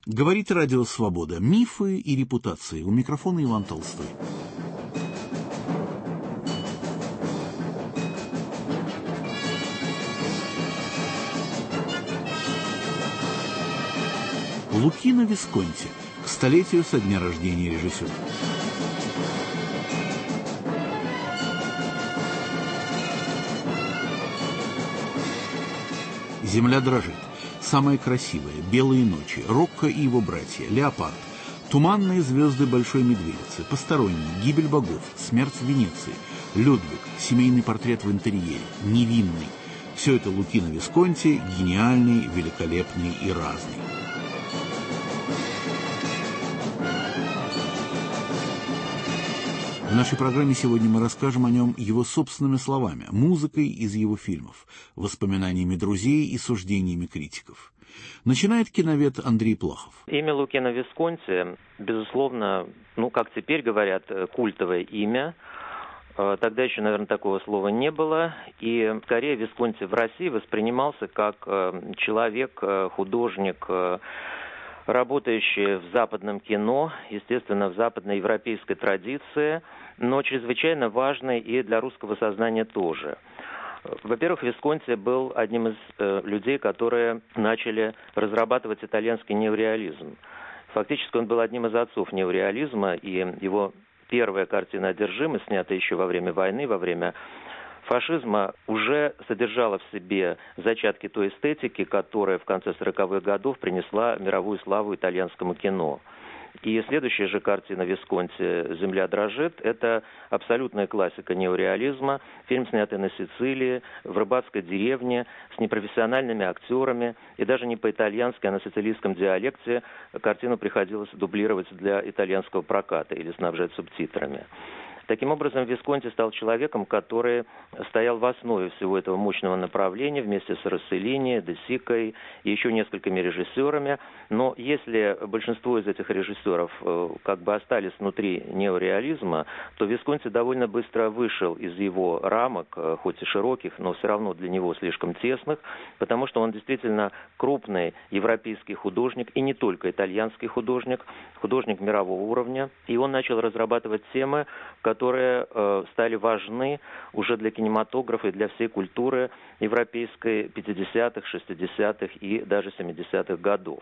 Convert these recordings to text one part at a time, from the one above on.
Говорит Радио Свобода. Мифы и репутации. У микрофона Иван Толстой. Лукино Висконти. К столетию со дня рождения режиссера. «Земля дрожит», «Самые красивые», «Белые ночи», «Рокко и его братья», «Леопард», «Туманные звезды Большой Медведицы», «Посторонний», «Гибель богов», «Смерть в Венеции», «Людвиг», «Семейный портрет в интерьере», «Невинный». Все это Лукино Висконти, гениальный, великолепный и разный. В нашей программе сегодня мы расскажем о нем его собственными словами, музыкой из его фильмов, воспоминаниями друзей и суждениями критиков. Начинает киновед Андрей Плахов. Имя Лукино Висконти, безусловно, как теперь говорят, культовое имя. Тогда еще, наверное, такого слова не было. И скорее Висконти в России воспринимался как человек, художник, работающий в западном кино, естественно, в западноевропейской традиции, но чрезвычайно важный и для русского сознания тоже. Во-первых, Висконти был одним из людей, которые начали разрабатывать итальянский неореализм. Фактически он был одним из отцов неореализма, и его первая картина «Одержимость», снятая еще во время войны, во время фашизма, уже содержала в себе зачатки той эстетики, которая в конце 40-х годов принесла мировую славу итальянскому кино. И следующая же картина Висконти «Земля дрожит» – это абсолютная классика неореализма. Фильм, снятый на Сицилии, в рыбацкой деревне, с непрофессиональными актерами. И даже не по-итальянски, а на сицилийском диалекте картину приходилось дублировать для итальянского проката или снабжать субтитрами. Таким образом, Висконти стал человеком, который стоял в основе всего этого мощного направления вместе с Росселлини, Де Сикой и еще несколькими режиссерами. Но если большинство из этих режиссеров остались внутри неореализма, то Висконти довольно быстро вышел из его рамок, хоть и широких, но все равно для него слишком тесных, потому что он действительно крупный европейский художник, и не только итальянский художник, художник мирового уровня. И он начал разрабатывать темы, которые стали важны уже для кинематографа и для всей культуры европейской 50-х, 60-х и даже 70-х годов.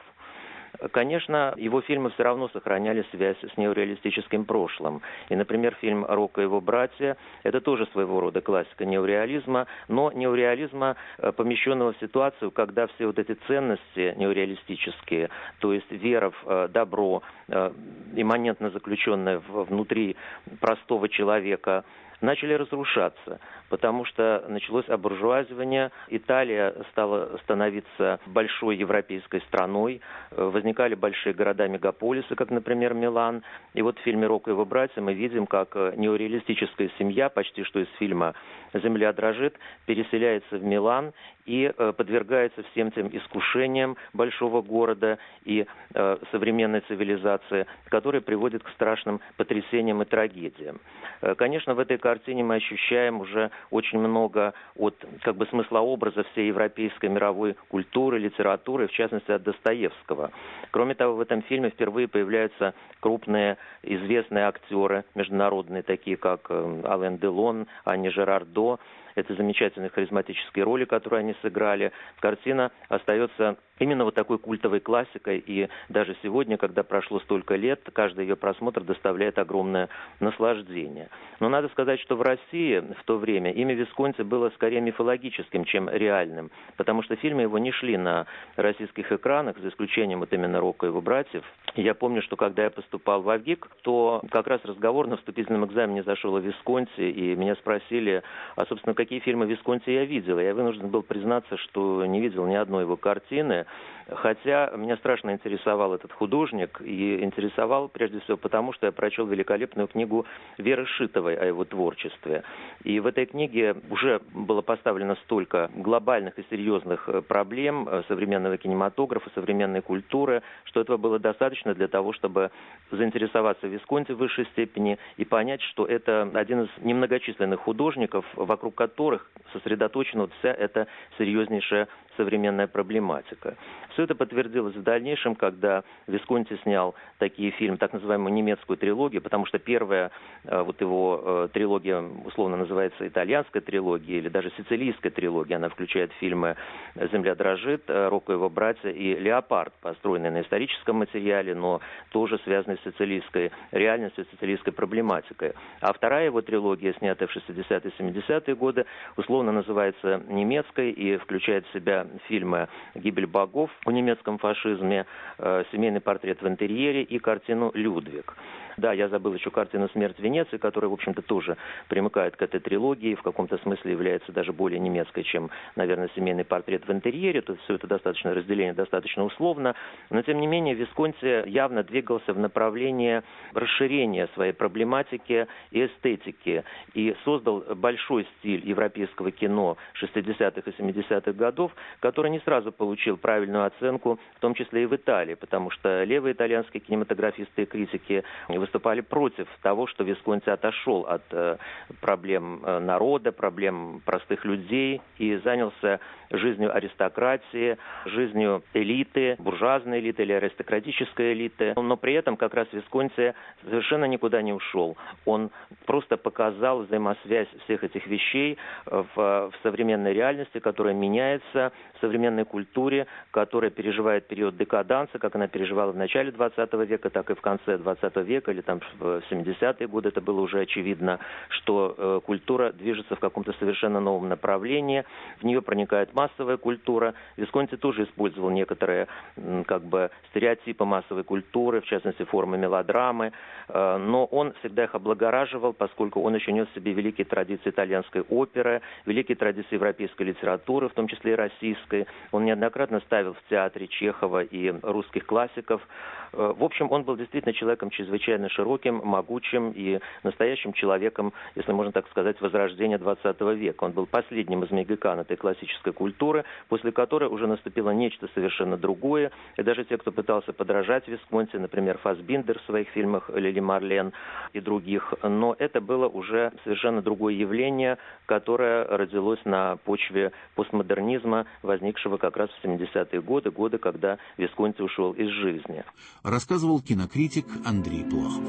Конечно, его фильмы все равно сохраняли связь с неореалистическим прошлым. И, например, фильм «Рокко и его братья» – это тоже своего рода классика неореализма, но неореализма, помещенного в ситуацию, когда все вот эти ценности неореалистические, то есть вера в добро, имманентно заключенная внутри простого человека, начали разрушаться, потому что началось обуржуазивание, Италия стала становиться большой европейской страной, возникали большие города-мегаполисы, как, например, Милан. И вот в фильме «Рокко и его братья» мы видим, как неореалистическая семья, почти что из фильма «Земля дрожит», переселяется в Милан и подвергается всем тем искушениям большого города и современной цивилизации, которые приводят к страшным потрясениям и трагедиям. Конечно, в этой картине мы ощущаем уже очень много от смыслообраза всей европейской мировой культуры, литературы, в частности от Достоевского. Кроме того, в этом фильме впервые появляются крупные известные актеры международные, такие как Ален Делон, Анни Жерардо. Это замечательные харизматические роли, которые они сыграли. Картина остается именно вот такой культовой классикой, и даже сегодня, когда прошло столько лет, каждый ее просмотр доставляет огромное наслаждение. Но надо сказать, что в России в то время имя Висконти было скорее мифологическим, чем реальным, потому что фильмы его не шли на российских экранах, за исключением вот именно «Рокко и его братьев». Я помню, что когда я поступал в АГИК, то как раз разговор на вступительном экзамене зашел о Висконти, и меня спросили, собственно, какие фильмы Висконти я видел. Я вынужден был признаться, что не видел ни одной его картины, хотя меня страшно интересовал этот художник, и интересовал прежде всего потому, что я прочел великолепную книгу Веры Шитовой о его творчестве. И в этой книге уже было поставлено столько глобальных и серьезных проблем современного кинематографа, современной культуры, что этого было достаточно для того, чтобы заинтересоваться Висконти в высшей степени и понять, что это один из немногочисленных художников, вокруг которых сосредоточена вот вся эта серьезнейшая современная проблематика. В Все это подтвердилось в дальнейшем, когда Висконти снял такие фильмы, так называемую немецкую трилогию, потому что первая вот его трилогия условно называется итальянская трилогия или даже сицилийская трилогия. Она включает фильмы «Земля дрожит», «Рокко и его братья» и «Леопард», построенные на историческом материале, но тоже связанные с сицилийской реальностью, с сицилийской проблематикой. А вторая его трилогия, снятая в 60-е и 70-е годы, условно называется немецкой и включает в себя фильмы «Гибель богов» о немецком фашизме, «Семейный портрет в интерьере» и картину «Людвиг». Да, я забыл еще картину «Смерть в Венеции», которая, в общем-то, тоже примыкает к этой трилогии, в каком-то смысле является даже более немецкой, чем, наверное, «Семейный портрет в интерьере». Тут все это достаточно, разделение достаточно условно. Но, тем не менее, Висконти явно двигался в направлении расширения своей проблематики и эстетики. И создал большой стиль европейского кино 60-х и 70-х годов, который не сразу получил правильную оценку, в том числе и в Италии, потому что левые итальянские кинематографисты и критики выступали против того, что Висконти отошел от проблем народа, проблем простых людей и занялся жизнью аристократии, жизнью элиты, буржуазной элиты или аристократической элиты. Но при этом как раз Висконти совершенно никуда не ушел. Он просто показал взаимосвязь всех этих вещей в современной реальности, которая меняется, в современной культуре, которая переживает период декаданса, как она переживала в начале 20 века, так и в конце 20 века, или там в 70-е годы это было уже очевидно, что культура движется в каком-то совершенно новом направлении, в нее проникает массовая культура. Висконти тоже использовал некоторые стереотипы массовой культуры, в частности формы мелодрамы, но он всегда их облагораживал, поскольку он еще нес в себе великие традиции итальянской оперы, великие традиции европейской литературы, в том числе и российской. Он неоднократно ставил в театре Чехова и русских классиков. В общем, он был действительно человеком чрезвычайно широким, могучим и настоящим человеком, если можно так сказать, возрождения 20 века. Он был последним из магикан этой классической культуры, после которой уже наступило нечто совершенно другое. И даже те, кто пытался подражать Висконти, например, Фассбиндер в своих фильмах «Лили Марлен» и других, но это было уже совершенно другое явление, которое родилось на почве постмодернизма, возникшего как раз в 70-е годы, когда Висконти ушел из жизни. Рассказывал кинокритик Андрей Плахов.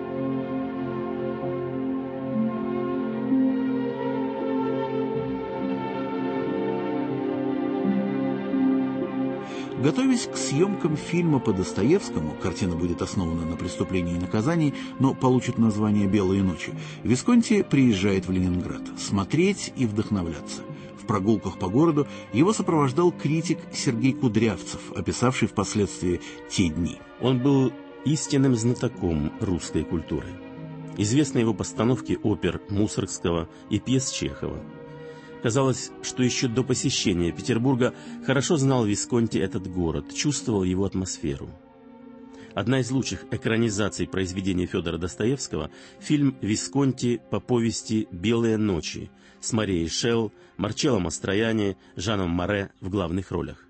Готовясь к съемкам фильма по Достоевскому, картина будет основана на «Преступлении и наказании», но получит название «Белые ночи», Висконти приезжает в Ленинград смотреть и вдохновляться. В прогулках по городу его сопровождал критик Сергей Кудрявцев, описавший впоследствии те дни. Он был истинным знатоком русской культуры. Известны его постановки опер Мусоргского и пьес Чехова. Казалось, что еще до посещения Петербурга хорошо знал Висконти этот город, чувствовал его атмосферу. Одна из лучших экранизаций произведения Федора Достоевского – фильм Висконти по повести «Белые ночи» с Марией Шелл, Марчелло Мастрояни, Жаном Море в главных ролях.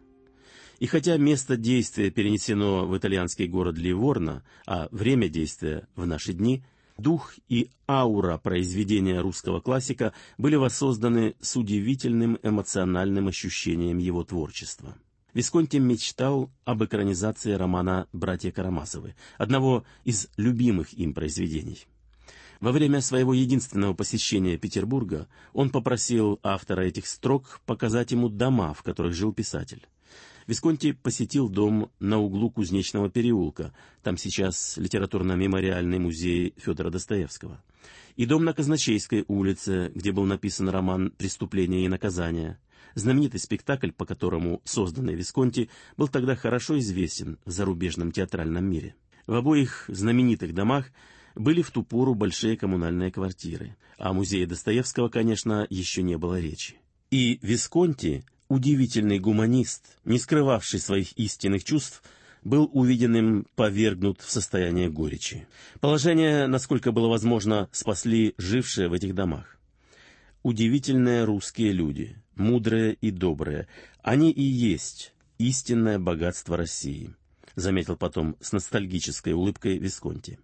И хотя место действия перенесено в итальянский город Ливорно, а время действия в наши дни, дух и аура произведения русского классика были воссозданы с удивительным эмоциональным ощущением его творчества. Висконти мечтал об экранизации романа «Братья Карамазовы», одного из любимых им произведений. Во время своего единственного посещения Петербурга он попросил автора этих строк показать ему дома, в которых жил писатель. Висконти посетил дом на углу Кузнечного переулка, там сейчас литературно-мемориальный музей Федора Достоевского, и дом на Казначейской улице, где был написан роман «Преступление и наказание». Знаменитый спектакль, по которому созданный Висконти, был тогда хорошо известен в зарубежном театральном мире. В обоих знаменитых домах были в ту пору большие коммунальные квартиры, а о музее Достоевского, конечно, еще не было речи. И Висконти, удивительный гуманист, не скрывавший своих истинных чувств, был увиденным повергнут в состояние горечи. Положение, насколько было возможно, спасли жившие в этих домах. Удивительные русские люди, мудрые и добрые, они и есть истинное богатство России, заметил потом с ностальгической улыбкой Висконти.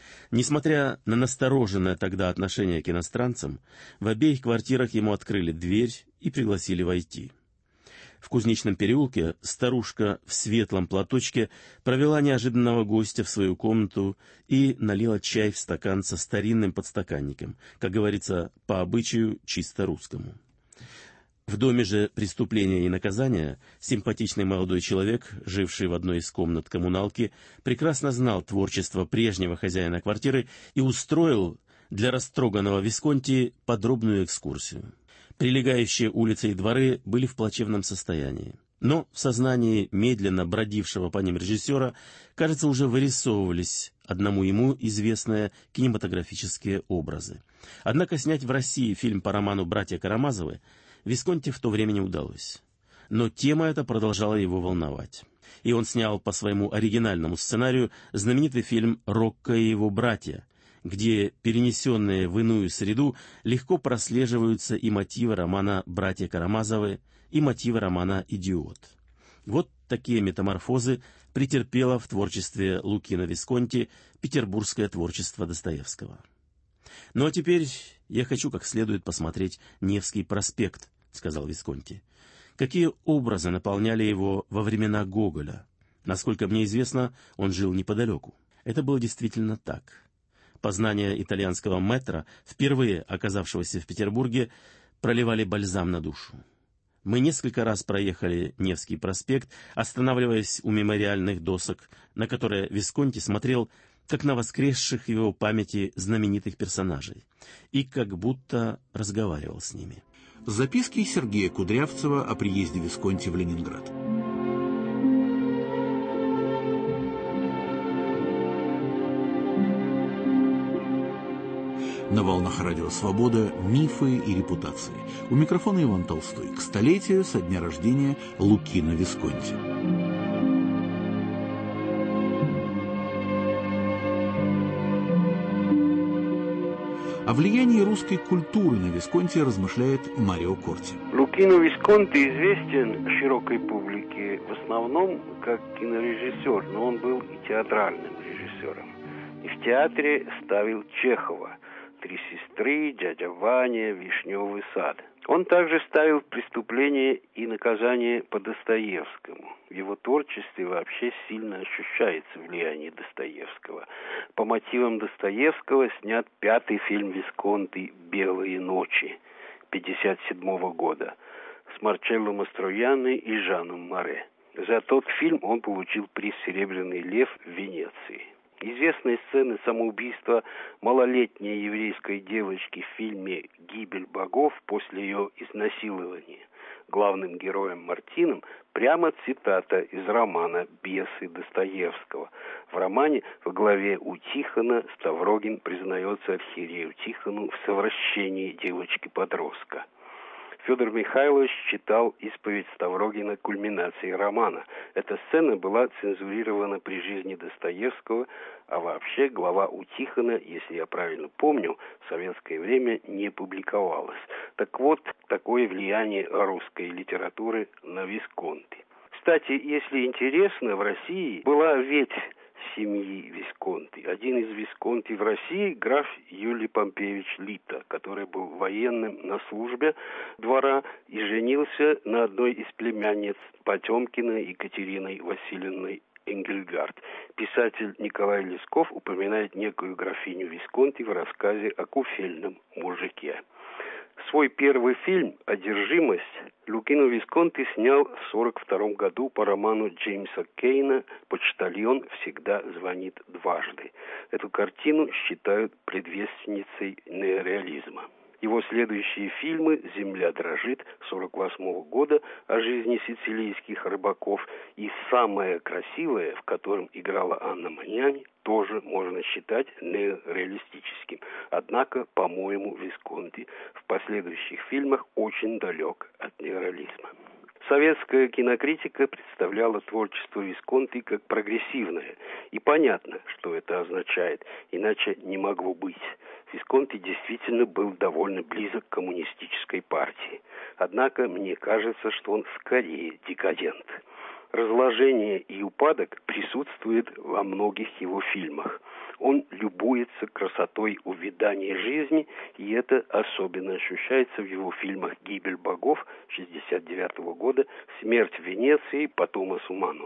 Несмотря на настороженное тогда отношение к иностранцам, в обеих квартирах ему открыли дверь и пригласили войти. В Кузнечном переулке старушка в светлом платочке провела неожиданного гостя в свою комнату и налила чай в стакан со старинным подстаканником, как говорится, по обычаю чисто русскому. В доме же «Преступления и наказания» симпатичный молодой человек, живший в одной из комнат коммуналки, прекрасно знал творчество прежнего хозяина квартиры и устроил для растроганного Висконти подробную экскурсию. Прилегающие улицы и дворы были в плачевном состоянии. Но в сознании медленно бродившего по ним режиссера, кажется, уже вырисовывались одному ему известные кинематографические образы. Однако снять в России фильм по роману «Братья Карамазовы» Висконти в то время не удалось. Но тема эта продолжала его волновать. И он снял по своему оригинальному сценарию знаменитый фильм «Рокко и его братья», где перенесенные в иную среду легко прослеживаются и мотивы романа «Братья Карамазовы», и мотивы романа «Идиот». Вот такие метаморфозы претерпело в творчестве Лукино Висконти петербургское творчество Достоевского. «Ну а теперь я хочу как следует посмотреть Невский проспект», — сказал Висконти. «Какие образы наполняли его во времена Гоголя? Насколько мне известно, он жил неподалеку». Это было действительно так. Познания итальянского мэтра, впервые оказавшегося в Петербурге, проливали бальзам на душу. Мы несколько раз проехали Невский проспект, останавливаясь у мемориальных досок, на которые Висконти смотрел как на воскресших в его памяти знаменитых персонажей, и как будто разговаривал с ними. Записки Сергея Кудрявцева о приезде Висконти в Ленинград. На волнах радио «Свобода» мифы и репутации. У микрофона Иван Толстой. К столетию со дня рождения Лукино Висконти. О влиянии русской культуры на Висконти размышляет Марио Корти. Лукино Висконти известен широкой публике в основном как кинорежиссер, но он был и театральным режиссером. И в театре ставил Чехова: «Три сестры», «Дядя Ваня», «Вишневый сад». Он также ставил «Преступление и наказание» по Достоевскому. В его творчестве вообще сильно ощущается влияние Достоевского. По мотивам Достоевского снят 5-й фильм Висконти «Белые ночи» 1957 года с Марчелло Мастроянни и Жаном Море. За тот фильм он получил приз «Серебряный лев» в Венеции. Известные сцены самоубийства малолетней еврейской девочки в фильме «Гибель богов» после ее изнасилования главным героем Мартином прямо цитата из романа «Бесы» Достоевского. В романе в главе у Тихона Ставрогин признается архиерею Тихону в совращении девочки-подростка. Федор Михайлович читал исповедь Ставрогина кульминации романа. Эта сцена была цензурирована при жизни Достоевского, а вообще глава у Тихона, если я правильно помню, в советское время не публиковалась. Так вот, такое влияние русской литературы на Висконти. Кстати, если интересно, в России была ветвь семьи Висконти. Один из Висконти в России — граф Юлий Помпеевич Лита, который был военным на службе двора и женился на одной из племянниц Потемкина Екатериной Васильевной Энгельгард. Писатель Николай Лесков упоминает некую графиню Висконти в рассказе о куфельном мужике. Свой первый фильм «Одержимость» Лукино Висконти снял в 1942 году по роману Джеймса Кейна «Почтальон всегда звонит дважды». Эту картину считают предвестницей неореализма. Его следующие фильмы «Земля дрожит» 1948 года о жизни сицилийских рыбаков и «Самое красивое», в котором играла Анна Маняни, тоже можно считать нереалистическим. Однако, по-моему, Висконти в последующих фильмах очень далек от неореализма. Советская кинокритика представляла творчество Висконти как прогрессивное. И понятно, что это означает, иначе не могло быть. Висконти действительно был довольно близок к коммунистической партии. Однако мне кажется, что он скорее декадент. Разложение и упадок присутствует во многих его фильмах. он любуется красотой увядания жизни, и это особенно ощущается в его фильмах «Гибель богов» 1969 года, «Смерть в Венеции» по Томасу Манну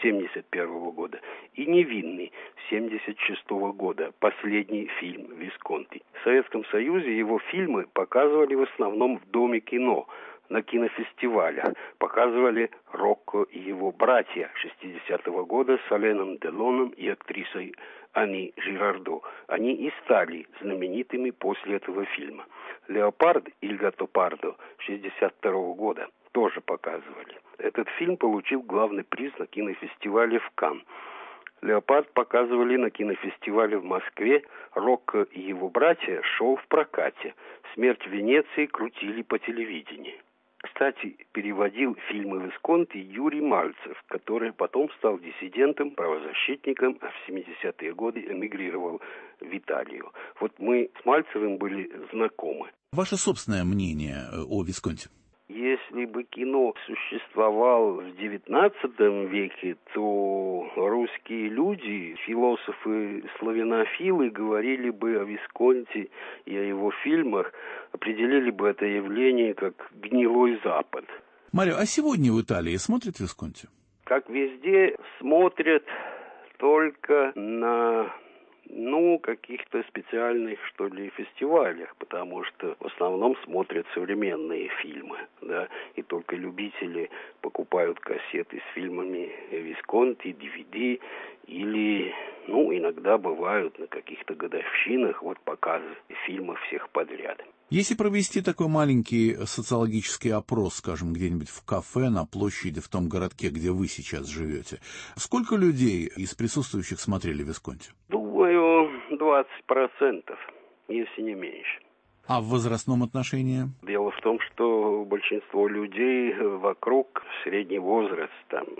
1971 года и «Невинный» 1976 года, последний фильм Висконти. В Советском Союзе его фильмы показывали в основном в Доме кино, на кинофестивалях. Показывали «Рокко и его братья» 60-го года с Аленом Делоном и актрисой Ани Жирардо. Они и стали знаменитыми после этого фильма. «Леопард» Иль Гаттопардо 62-го года тоже показывали. Этот фильм получил главный приз на кинофестивале в Канн. «Леопард» показывали на кинофестивале в Москве, «Рокко и его братья» шел в прокате. «Смерть в Венеции» крутили по телевидению. Кстати, переводил фильмы Висконти Юрий Мальцев, который потом стал диссидентом, правозащитником, а в 70-е годы эмигрировал в Италию. Вот мы с Мальцевым были знакомы. Ваше собственное мнение о Висконти? Если бы кино существовало в XIX веке, то русские люди, философы, славянофилы говорили бы о Висконти и о его фильмах, определили бы это явление как «гнилой Запад». Марио, а сегодня в Италии смотрят Висконти? Как везде, смотрят только на каких-то специальных, что ли, фестивалях, потому что в основном смотрят современные фильмы, да, и только любители покупают кассеты с фильмами Висконти, DVD, или, иногда бывают на каких-то годовщинах показы фильмов всех подряд. Если провести такой маленький социологический опрос, скажем, где-нибудь в кафе, на площади, в том городке, где вы сейчас живете, сколько людей из присутствующих смотрели Висконти? Думаю, 20%, если не меньше. А в возрастном отношении? Дело в том, что большинство людей вокруг средний возраст,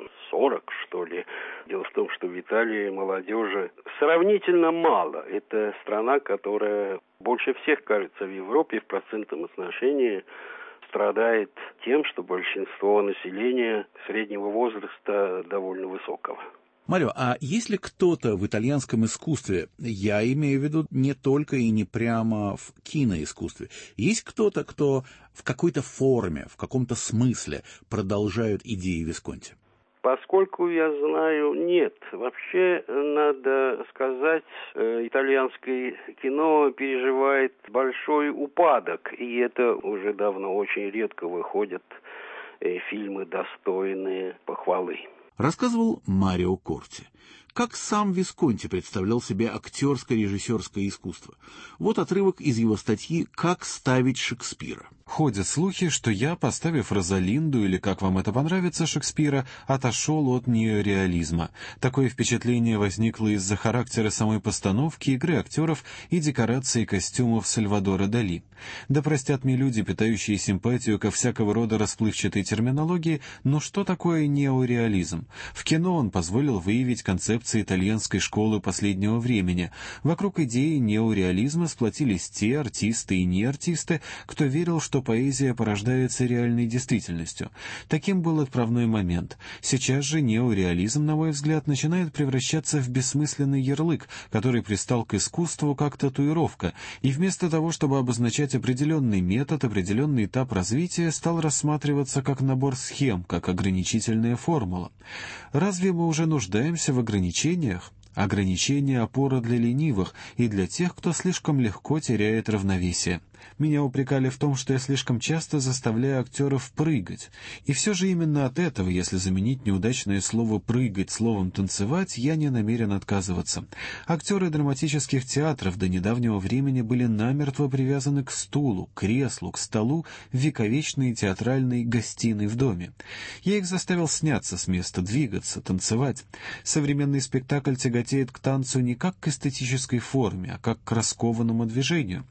40, что ли. Дело в том, что в Италии молодежи сравнительно мало. Это страна, которая больше всех, кажется, в Европе в процентном отношении страдает тем, что большинство населения среднего возраста довольно высокого. Марио, а есть ли кто-то в итальянском искусстве, я имею в виду не только и не прямо в киноискусстве, есть кто-то, кто в какой-то форме, в каком-то смысле продолжает идеи Висконти? Поскольку я знаю, нет. Вообще, надо сказать, итальянское кино переживает большой упадок, и это уже давно очень редко выходят фильмы, достойные похвалы. Рассказывал Марио Корти. Как сам Висконти представлял себе актерско-режиссерское искусство. Вот отрывок из его статьи «Как ставить Шекспира». Ходят слухи, что я, поставив Розалинду, или как вам это понравится, Шекспира, отошел от неореализма. Такое впечатление возникло из-за характера самой постановки, игры актеров и декорации костюмов Сальвадора Дали. Да простят мне люди, питающие симпатию ко всякого рода расплывчатой терминологии, но что такое неореализм? В кино он позволил выявить концепции итальянской школы последнего времени. Вокруг идеи неореализма сплотились те артисты и неартисты, кто верил, что поэзия порождается реальной действительностью. Таким был отправной момент. Сейчас же неореализм, на мой взгляд, начинает превращаться в бессмысленный ярлык, который пристал к искусству как татуировка, и вместо того, чтобы обозначать определенный метод, определенный этап развития, стал рассматриваться как набор схем, как ограничительная формула. Разве мы уже нуждаемся в ограничениях? Ограничения — опора для ленивых и для тех, кто слишком легко теряет равновесие. Меня упрекали в том, что я слишком часто заставляю актеров прыгать. И все же именно от этого, если заменить неудачное слово «прыгать» словом «танцевать», я не намерен отказываться. Актеры драматических театров до недавнего времени были намертво привязаны к стулу, к креслу, к столу в вековечной театральной гостиной в доме. Я их заставил сняться с места, двигаться, танцевать. Современный спектакль тяготеет к танцу не как к эстетической форме, а как к раскованному движению.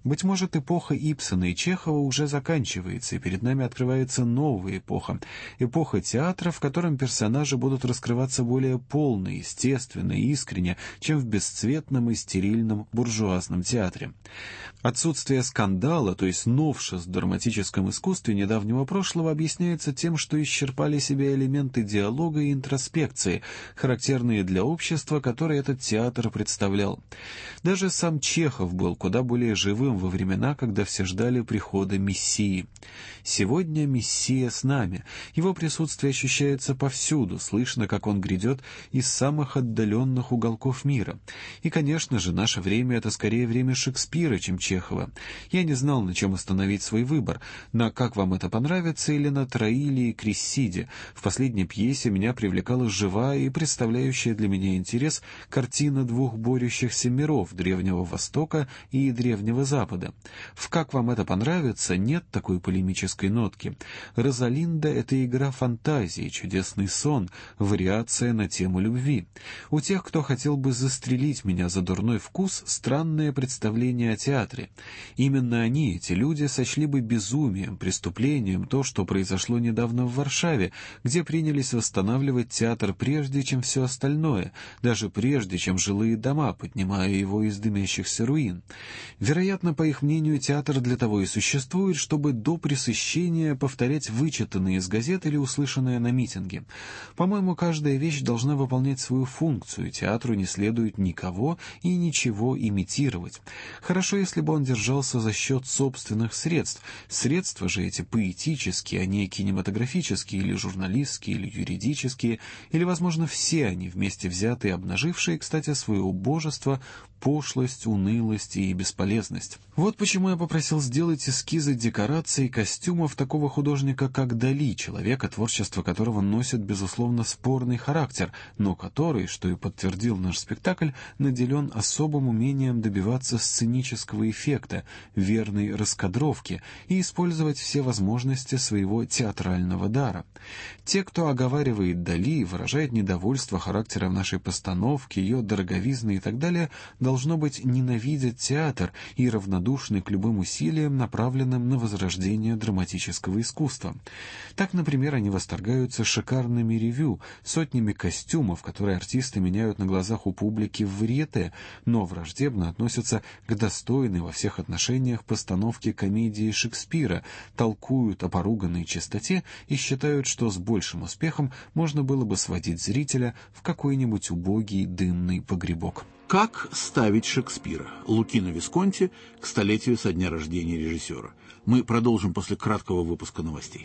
Быть может, эпоха Ибсена и Чехова уже заканчивается, и перед нами открывается новая эпоха. Эпоха театра, в котором персонажи будут раскрываться более полно, естественно и искренне, чем в бесцветном и стерильном буржуазном театре. Отсутствие скандала, то есть новшеств в драматическом искусстве недавнего прошлого, объясняется тем, что исчерпали себя элементы диалога и интроспекции, характерные для общества, которое этот театр представлял. Даже сам Чехов был куда более живым во времена, когда все ждали прихода Мессии. Сегодня Мессия с нами. Его присутствие ощущается повсюду, слышно, как он грядет из самых отдаленных уголков мира. И, конечно же, наше время — это скорее время Шекспира, чем Чехова. Я не знал, на чем остановить свой выбор, на «Как вам это понравится» или на «Троиле и Крессиде». В последней пьесе меня привлекала живая и представляющая для меня интерес картина двух борющихся миров — Древнего Востока и Древнего Запада. В «Как вам это понравится» нет такой полемической нотки. «Розалинда» — это игра фантазии, чудесный сон, вариация на тему любви. У тех, кто хотел бы застрелить меня за дурной вкус, странное представление о театре. Именно они, эти люди, сочли бы безумием, преступлением то, что произошло недавно в Варшаве, где принялись восстанавливать театр прежде, чем все остальное, даже прежде, чем жилые дома, поднимая его из дымящихся руин. Вероятно, по их мнению, театр для того и существует, чтобы до пресыщения повторять вычитанное из газет или услышанное на митинге. По-моему, каждая вещь должна выполнять свою функцию, театру не следует никого и ничего имитировать. Хорошо, если бы он держался за счет собственных средств. Средства же эти поэтические, а не кинематографические, или журналистские, или юридические, или, возможно, все они вместе взятые, обнажившие, кстати, свое убожество, пошлость, унылость и бесполезность. Вот почему я попросил сделать эскизы декораций и костюмов такого художника, как Дали, человека, творчество которого носит, безусловно, спорный характер, но который, что и подтвердил наш спектакль, наделен особым умением добиваться сценического эффекта, верной раскадровки и использовать все возможности своего театрального дара. Те, кто оговаривает Дали, выражает недовольство характером нашей постановки, ее дороговизны и так далее, должно быть, ненавидят театр и равнодушны к любым усилиям, направленным на возрождение драматического искусства. Так, например, они восторгаются шикарными ревю, сотнями костюмов, которые артисты меняют на глазах у публики в варьете, но враждебно относятся к достойной во всех отношениях постановке комедии Шекспира, толкуют о поруганной чистоте и считают, что с большим успехом можно было бы сводить зрителя в какой-нибудь убогий дымный погребок. Как ставить Шекспира? Лукино Висконти к столетию со дня рождения режиссера. Мы продолжим после краткого выпуска новостей.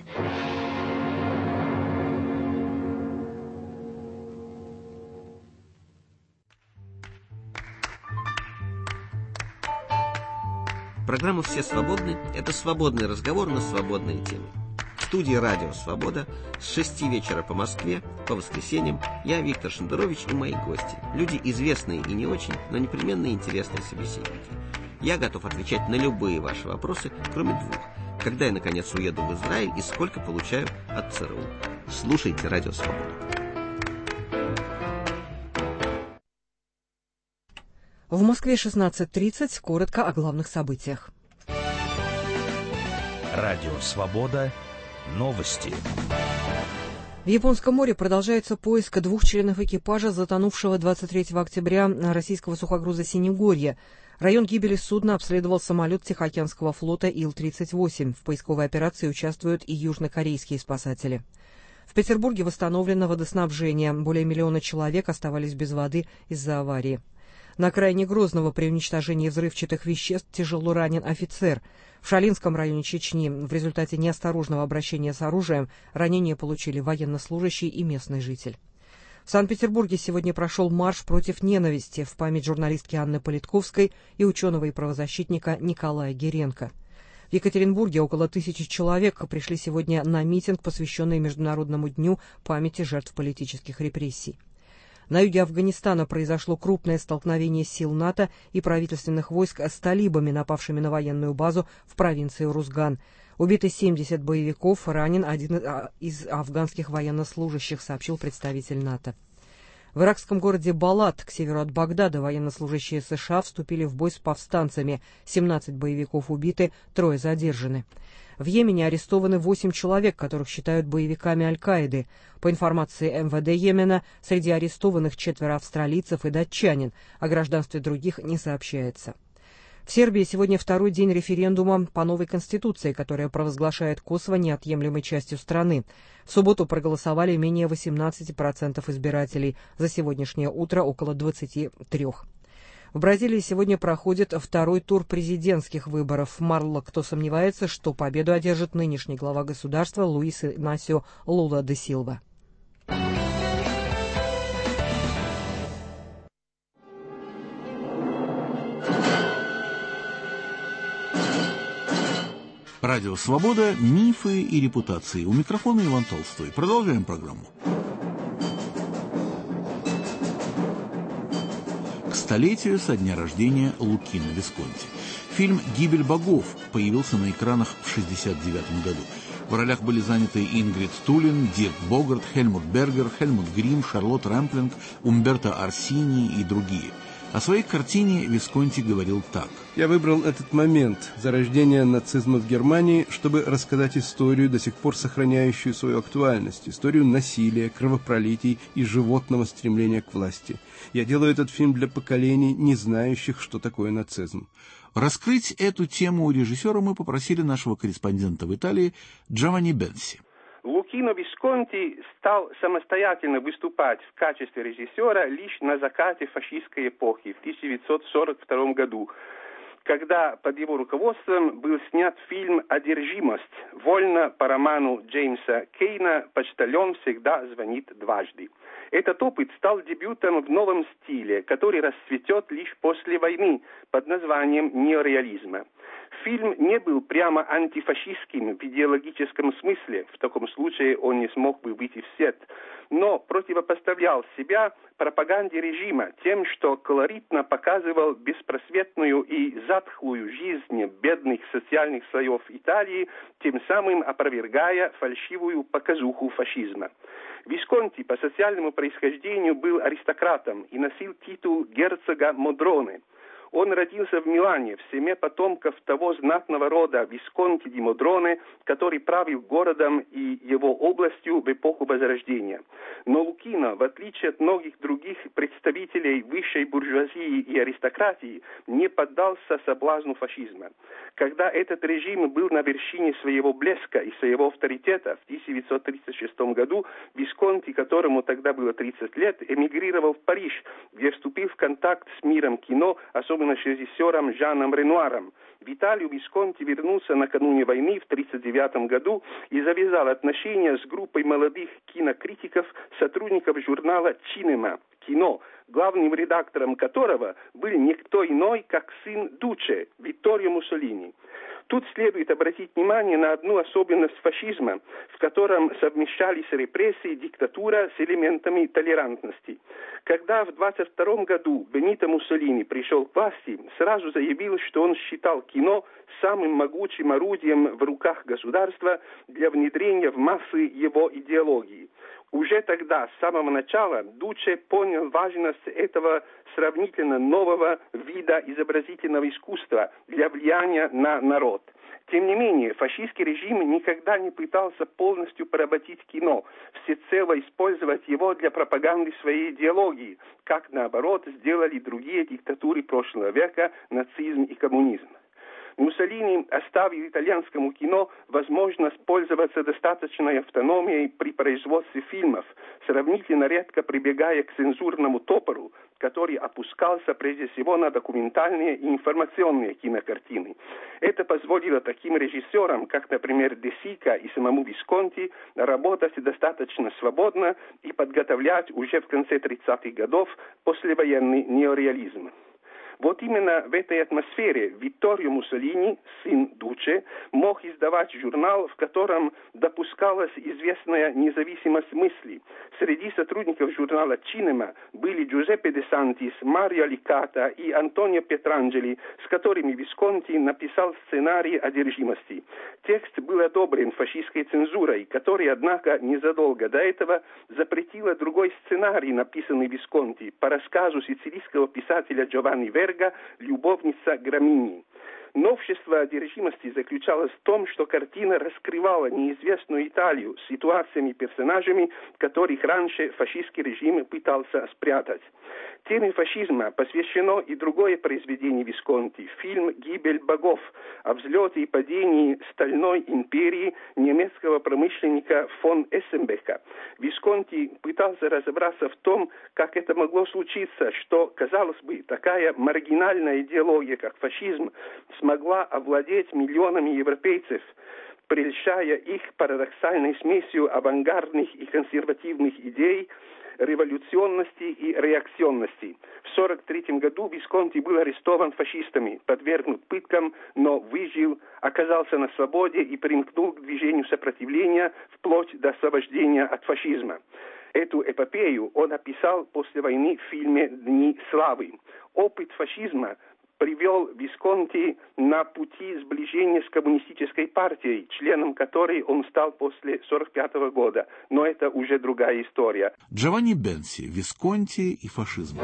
Программа «Все свободны» — это свободный разговор на свободные темы. В студии «Радио Свобода» с 6 вечера по Москве, по воскресеньям, я, Виктор Шендерович, и мои гости. Люди известные и не очень, но непременно интересные собеседники. Я готов отвечать на любые ваши вопросы, кроме двух. Когда я, наконец, уеду в Израиль и сколько получаю от ЦРУ. Слушайте «Радио Свобода». В Москве 16:30. Коротко о главных событиях. Радио «Свобода». Новости. В Японском море продолжается поиск двух членов экипажа затонувшего 23 октября российского сухогруза «Синегорье». Район гибели судна обследовал самолет Тихоокеанского флота Ил-38. В поисковой операции участвуют и южнокорейские спасатели. В Петербурге восстановлено водоснабжение. Более 1 миллиона человек оставались без воды из-за аварии. На окраине Грозного при уничтожении взрывчатых веществ тяжело ранен офицер. В Шалинском районе Чечни в результате неосторожного обращения с оружием ранения получили военнослужащий и местный житель. В Санкт-Петербурге сегодня прошел марш против ненависти в память журналистки Анны Политковской и ученого и правозащитника Николая Геренко. В Екатеринбурге около 1000 человек пришли сегодня на митинг, посвященный Международному дню памяти жертв политических репрессий. На юге Афганистана произошло крупное столкновение сил НАТО и правительственных войск с талибами, напавшими на военную базу в провинции Урузган. Убиты 70 боевиков, ранен один из афганских военнослужащих, сообщил представитель НАТО. В иракском городе Балат, к северу от Багдада, военнослужащие США вступили в бой с повстанцами. 17 боевиков убиты, 3 задержаны. В Йемене арестованы 8 человек, которых считают боевиками Аль-Каиды. По информации МВД Йемена, среди арестованных 4 австралийцев и датчанин. О гражданстве других не сообщается. В Сербии сегодня 2-й день референдума по новой конституции, которая провозглашает Косово неотъемлемой частью страны. В субботу проголосовали менее 18% избирателей. За сегодняшнее утро около 23%. В Бразилии сегодня проходит 2-й тур президентских выборов. Мало кто сомневается, что победу одержит нынешний глава государства Луис Инасио Лула де Силва. Радио «Свобода. Мифы и репутации». У микрофона Иван Толстой. Продолжаем программу. К столетию со дня рождения Лукино Висконти. Фильм «Гибель богов» появился на экранах в 1969 году. В ролях были заняты Ингрид Тулин, Дирк Богарт, Хельмут Бергер, Хельмут Грим, Шарлотт Рэмплинг, Умберто Арсини и другие. О своей картине Висконти говорил так. «Я выбрал этот момент зарождения нацизма в Германии, чтобы рассказать историю, до сих пор сохраняющую свою актуальность, историю насилия, кровопролитий и животного стремления к власти. Я делаю этот фильм для поколений, не знающих, что такое нацизм». Раскрыть эту тему у режиссера мы попросили нашего корреспондента в Италии Джованни Бенси. Лукино Висконти стал самостоятельно выступать в качестве режиссера лишь на закате фашистской эпохи в 1942 году, когда под его руководством был снят фильм «Одержимость». Вольно по роману Джеймса Кейна «Почтальон всегда звонит дважды». Этот опыт стал дебютом в новом стиле, который расцветет лишь после войны под названием неореализма. Фильм не был прямо антифашистским в идеологическом смысле, в таком случае он не смог бы выйти в свет, но противопоставлял себя пропаганде режима тем, что колоритно показывал беспросветную и затхлую жизнь бедных социальных слоев Италии, тем самым опровергая фальшивую показуху фашизма. Висконти по социальному происхождению был аристократом и носил титул герцога Модроне. Он родился в Милане в семье потомков того знатного рода Висконти ди Модроне, который правил городом и его областью в эпоху Возрождения. Но Лукино, в отличие от многих других представителей высшей буржуазии и аристократии, не поддался соблазну фашизма. Когда этот режим был на вершине своего блеска и своего авторитета в 1936 году, Висконти, которому тогда было 30 лет, эмигрировал в Париж, где вступил в контакт с миром кино, особенно с режиссером Жаном Ренуаром. В Италию Висконти вернулся накануне войны в 1939 году и завязал отношения с группой молодых кинокритиков, сотрудников журнала «Cinema» «Кино», главным редактором которого был никто иной, как сын Дуче, Витторио Муссолини. Тут следует обратить внимание на одну особенность фашизма, в котором совмещались репрессии, диктатура с элементами толерантности. Когда в 1922 году Бенито Муссолини пришел к власти, сразу заявил, что он считал кино самым могучим орудием в руках государства для внедрения в массы его идеологии. Уже тогда, с самого начала, Дуче понял важность этого сравнительно нового вида изобразительного искусства для влияния на народ. Тем не менее, фашистский режим никогда не пытался полностью поработить кино, всецело использовать его для пропаганды своей идеологии, как, наоборот, сделали другие диктатуры прошлого века, нацизм и коммунизм. Муссолини оставил итальянскому кино возможность пользоваться достаточной автономией при производстве фильмов, сравнительно редко прибегая к цензурному топору, который опускался прежде всего на документальные и информационные кинокартины. Это позволило таким режиссерам, как, например, Де Сика и самому Висконти, работать достаточно свободно и подготовлять уже в конце 30-х годов послевоенный неореализм. Вот именно в этой атмосфере Витторио Муссолини, сын Дуче, мог издавать журнал, в котором допускалась известная независимость мысли. Среди сотрудников журнала «Cinema» были Джузеппе де Сантис, Марио Ликата и Антонио Петранджели, с которыми Висконти написал сценарий одержимости. Текст был одобрен фашистской цензурой, которая, однако, незадолго до этого запретила другой сценарий, написанный Висконти, по рассказу сицилийского писателя Джованни Верга «Любовница Грамини». Новшество одержимости заключалось в том, что картина раскрывала неизвестную Италию с ситуациями и персонажами, которых раньше фашистский режим пытался спрятать. Теме фашизма посвящено и другое произведение Висконти – фильм «Гибель богов» о взлете и падении стальной империи немецкого промышленника фон Эссенбека. Висконти пытался разобраться в том, как это могло случиться, что, казалось бы, такая маргинальная идеология, как фашизм, смогла овладеть миллионами европейцев, прельщая их парадоксальной смесью авангардных и консервативных идей, революционности и реакционности. В 1943 году Висконти был арестован фашистами, подвергнут пыткам, но выжил, оказался на свободе и примкнул к движению сопротивления вплоть до освобождения от фашизма. Эту эпопею он описал после войны в фильме «Дни славы». Опыт фашизма привел Висконти на пути сближения с коммунистической партией, членом которой он стал после 1945 года. Но это уже другая история. Джованни Бенси, Висконти и фашизм.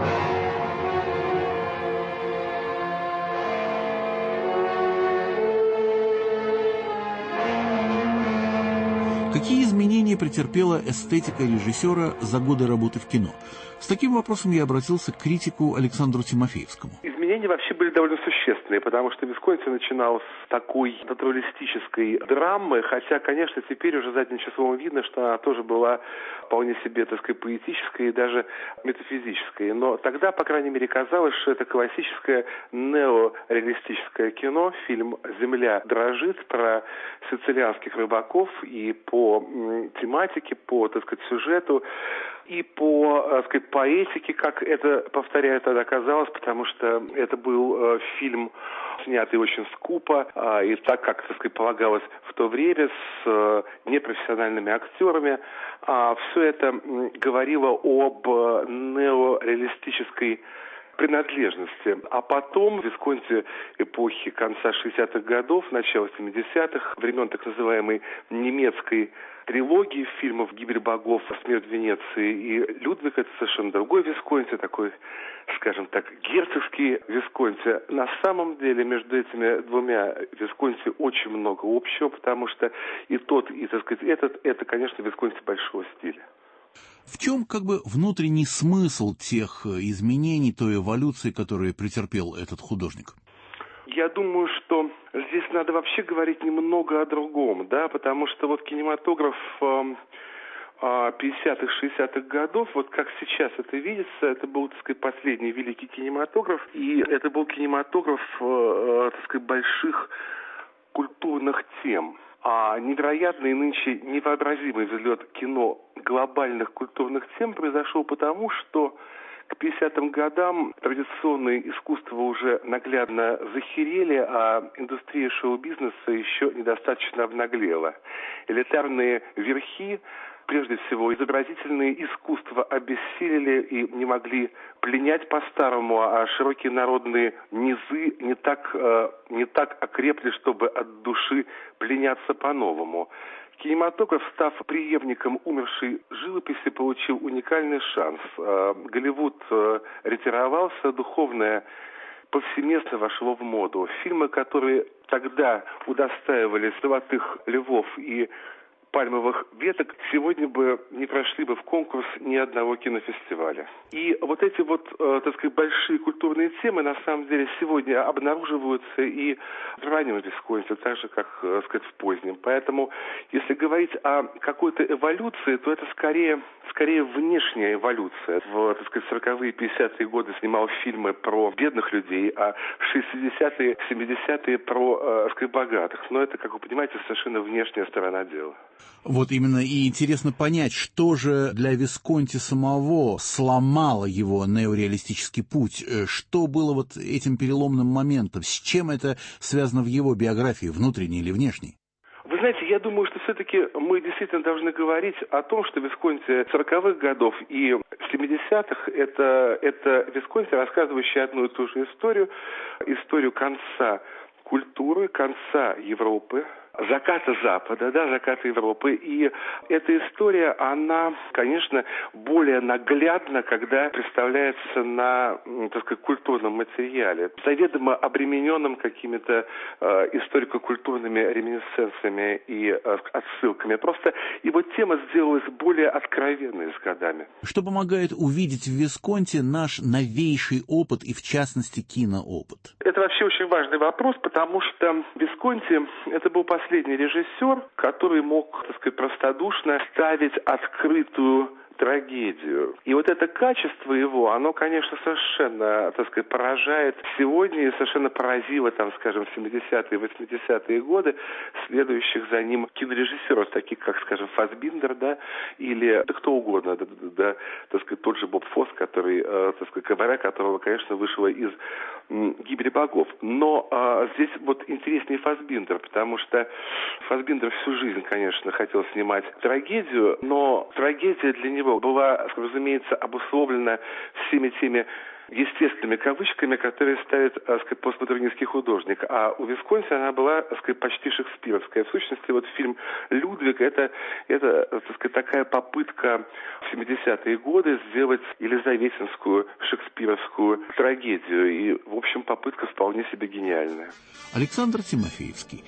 Какие изменения претерпела эстетика режиссера за годы работы в кино? С таким вопросом я обратился к критику Александру Тимофеевскому. Изменения вообще были довольно существенные, потому что Висконти начинал с такой натуралистической драмы, хотя, конечно, теперь уже задним числом видно, что она тоже была вполне себе, так сказать, поэтической и даже метафизической. Но тогда, по крайней мере, казалось, что это классическое неореалистическое кино, фильм «Земля дрожит» про сицилианских рыбаков, и по тематике, по, так сказать, сюжету, и по, так сказать, поэтике, как это, повторяю, тогда казалось, потому что это был фильм, снятый очень скупо, и так, как, так сказать, полагалось в то время, с непрофессиональными актерами. Все это говорило об неореалистической принадлежности. А потом, в Висконти эпохи конца 60-х годов, начала 70-х, времен так называемой немецкой трилогии фильмов «Гибель богов», «Смерть Венеции» и «Людвиг» — это совершенно другой Висконти, такой, скажем так, герцогский Висконти. На самом деле между этими двумя Висконти очень много общего, потому что и тот, и, так сказать, это, конечно, Висконти большого стиля. В чем как бы внутренний смысл тех изменений, той эволюции, которую претерпел этот художник? Я думаю, что здесь надо вообще говорить немного о другом, да, потому что вот кинематограф 50-х, 60-х годов, вот как сейчас это видится, это был, так сказать, последний великий кинематограф, и это был кинематограф, так сказать, больших культурных тем. А невероятный нынче невообразимый взлет кино глобальных культурных тем произошел потому, что к 50-м годам традиционные искусства уже наглядно захерели, а индустрия шоу-бизнеса еще недостаточно обнаглела. Элитарные верхи, прежде всего изобразительные искусства, обессилели и не могли пленять по-старому, а широкие народные низы не так окрепли, чтобы от души пленяться по-новому. Кинематограф, став преемником умершей живописи, получил уникальный шанс. Голливуд ретировался, духовное повсеместно вошло в моду. Фильмы, которые тогда удостаивались золотых львов и пальмовых веток, сегодня бы не прошли бы в конкурс ни одного кинофестиваля. И вот эти вот, так сказать, большие культурные темы, на самом деле, сегодня обнаруживаются и в раннем Висконти, так же, как, так сказать, в позднем. Поэтому, если говорить о какой-то эволюции, то это скорее внешняя эволюция. В, так сказать, 40-е, 50-е годы снимал фильмы про бедных людей, а в 60-е, 70-е про, так сказать, богатых. Но это, как вы понимаете, совершенно внешняя сторона дела. Вот именно и интересно понять, что же для Висконти самого сломало его неореалистический путь, что было вот этим переломным моментом, с чем это связано в его биографии, внутренней или внешней? Вы знаете, я думаю, что все-таки мы действительно должны говорить о том, что Висконти 40-х годов и 70-х это Висконти, рассказывающий одну и ту же историю конца культуры, конца Европы, заката Запада, заката Европы. И эта история, она, конечно, более наглядна, когда представляется на, так сказать, культурном материале, заведомо обремененном какими-то историко-культурными реминисценциями и отсылками. Просто его тема сделалась более откровенной с годами. Что помогает увидеть в Висконти наш новейший опыт и, в частности, киноопыт? Это вообще очень важный вопрос, потому что Висконти – это был последний режиссер, который мог, так сказать, простодушно ставить открытую трагедию. И вот это качество его, оно, конечно, совершенно, так сказать, поражает сегодня и совершенно поразило, там, скажем, в 70-е и 80-е годы следующих за ним кинорежиссеров, таких как, скажем, Фассбиндер, или кто угодно, так сказать, тот же Боб Фосс, который, так сказать, Кабаре, которого, конечно, вышло из «Гибели богов». Но здесь вот интереснее Фассбиндер, потому что Фассбиндер всю жизнь, конечно, хотел снимать трагедию, но трагедия для него была, разумеется, обусловлена всеми теми естественными кавычками, которые ставит, так сказать, постмодернистский художник. А у Висконти она была, так сказать, почти шекспировская. В сущности, вот фильм «Людвиг» это, так сказать, такая попытка в 70-е годы сделать елизаветинскую шекспировскую трагедию. И, в общем, попытка вполне себе гениальная. Александр Тимофеевский.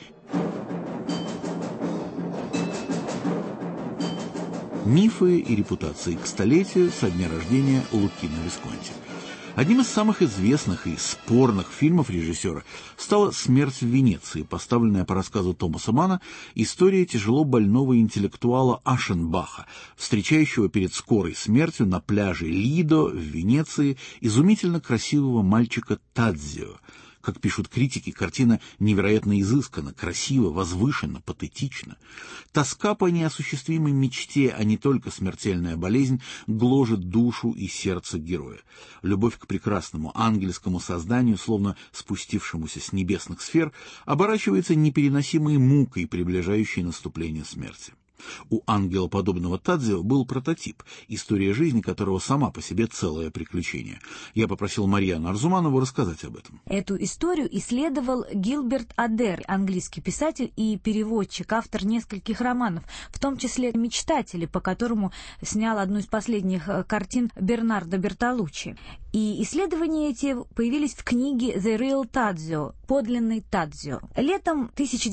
Мифы и репутации к столетию со дня рождения Лукино Висконти. Одним из самых известных и спорных фильмов режиссера стала «Смерть в Венеции», поставленная по рассказу Томаса Манна, история тяжело больного интеллектуала Ашенбаха, встречающего перед скорой смертью на пляже Лидо в Венеции изумительно красивого мальчика Тадзио. Как пишут критики, картина невероятно изысканна, красиво, возвышенно, патетично. Тоска по неосуществимой мечте, а не только смертельная болезнь, гложет душу и сердце героя. Любовь к прекрасному ангельскому созданию, словно спустившемуся с небесных сфер, оборачивается непереносимой мукой, приближающей наступление смерти. У ангелоподобного Тадзио был прототип, история жизни которого сама по себе целое приключение. Я попросил Марьяну Арзуманову рассказать об этом. Эту историю исследовал Гилберт Адер, английский писатель и переводчик, автор нескольких романов, в том числе «Мечтатели», по которому снял одну из последних картин Бернардо Бертолуччи. И исследования эти появились в книге «The Real Tadzio», «Подлинный Тадзио». Летом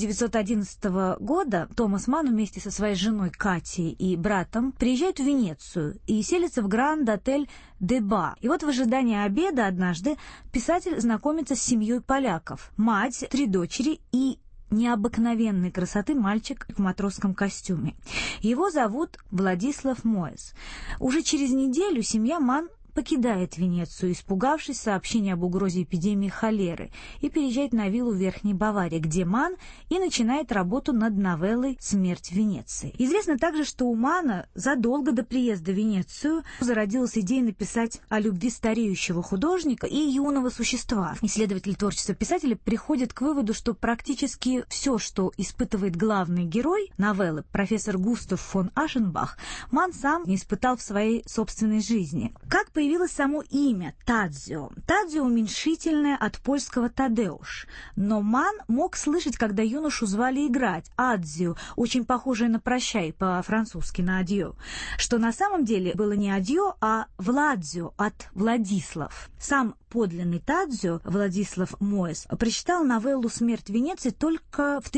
1911 года Томас Манн вместе со своей женой Катей и братом приезжают в Венецию и селятся в Гранд-отель «Деба». И вот в ожидании обеда однажды писатель знакомится с семьей поляков. Мать, 3 дочери и необыкновенной красоты мальчик в матросском костюме. Его зовут Владислав Моэс. Уже через неделю семья Манн покидает Венецию, испугавшись сообщения об угрозе эпидемии холеры, и переезжает на виллу в Верхней Баварии, где Манн и начинает работу над новеллой «Смерть в Венеции». Известно также, что у Манна задолго до приезда в Венецию зародилась идея написать о любви стареющего художника и юного существа. Исследователь творчества писателя приходит к выводу, что практически все, что испытывает главный герой новеллы, профессор Густав фон Ашенбах, Манн сам испытал в своей собственной жизни. Как появилось само имя Тадзио. Тадзио уменьшительное от польского Тадеуш. Но Манн мог слышать, когда юношу звали играть Адзио, очень похожее на «прощай» по-французски, на «адьё», что на самом деле было не «адьё», а «Владзио» от «Владислав». Сам подлинный Тадзио, Владислав Моэс, прочитал новеллу «Смерть в Венеции» только в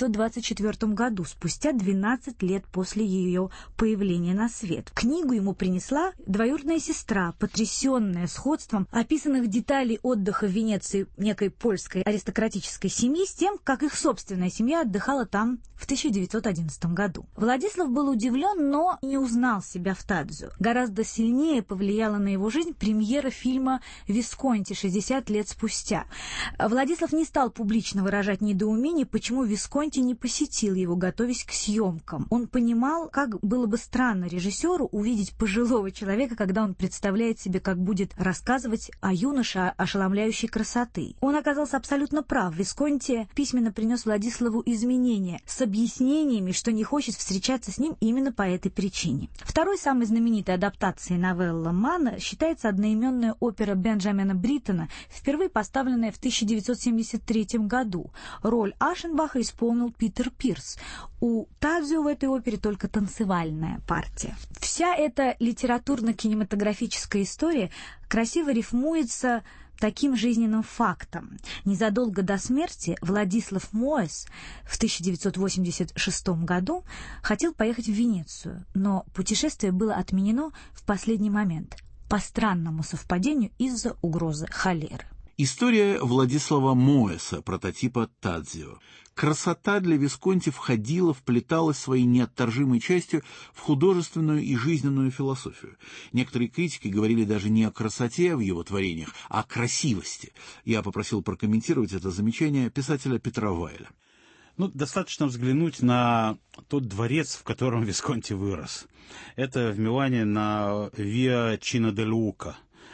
1924 году, спустя 12 лет после ее появления на свет. Книгу ему принесла двоюродная сестра вся потрясенная сходством описанных деталей отдыха в Венеции некой польской аристократической семьи с тем, как их собственная семья отдыхала там в 1911 году. Владислав был удивлен, но не узнал себя в Тадзио. Гораздо сильнее повлияла на его жизнь премьера фильма «Висконти» 60 лет спустя. Владислав не стал публично выражать недоумение, почему Висконти не посетил его, готовясь к съемкам. Он понимал, как было бы странно режиссеру увидеть пожилого человека, когда он представляет себе, как будет рассказывать о юноше ошеломляющей красоты. Он оказался абсолютно прав. Висконти письменно принес Владиславу изменения с объяснениями, что не хочет встречаться с ним именно по этой причине. Второй самой знаменитой адаптацией новеллы Манна считается одноименная опера Бенджамина Бриттона, впервые поставленная в 1973 году. Роль Ашенбаха исполнил Питер Пирс. У Тадзио в этой опере только танцевальная партия. Вся эта литературно-кинематографическая история красиво рифмуется таким жизненным фактом. Незадолго до смерти Владислав Моэс в 1986 году хотел поехать в Венецию, но путешествие было отменено в последний момент, по странному совпадению из-за угрозы холеры. История Владислава Моэса, прототипа Тадзио. Красота для Висконти вплеталась своей неотторжимой частью в художественную и жизненную философию. Некоторые критики говорили даже не о красоте в его творениях, а о красивости. Я попросил прокомментировать это замечание писателя Петра Вайля. Достаточно взглянуть на тот дворец, в котором Висконти вырос. Это в Милане на Виа Чино де Лука.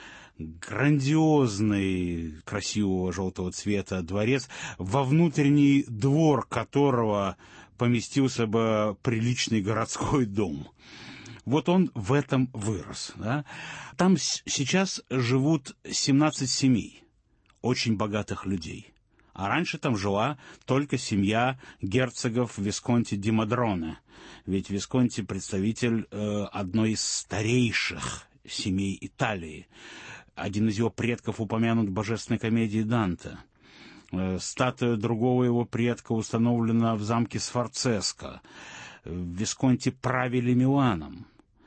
Грандиозный, красивого желтого цвета дворец, во внутренний двор которого поместился бы приличный городской дом. Вот он в этом вырос. Да? Там сейчас живут 17 семей, очень богатых людей. А раньше там жила только семья герцогов Висконти ди Мадроне. Ведь Висконти представитель одной из старейших семей Италии. Один из его предков упомянут в божественной комедии Данте. Статуя другого его предка установлена в замке Сфорцеско. Висконти правили Миланом.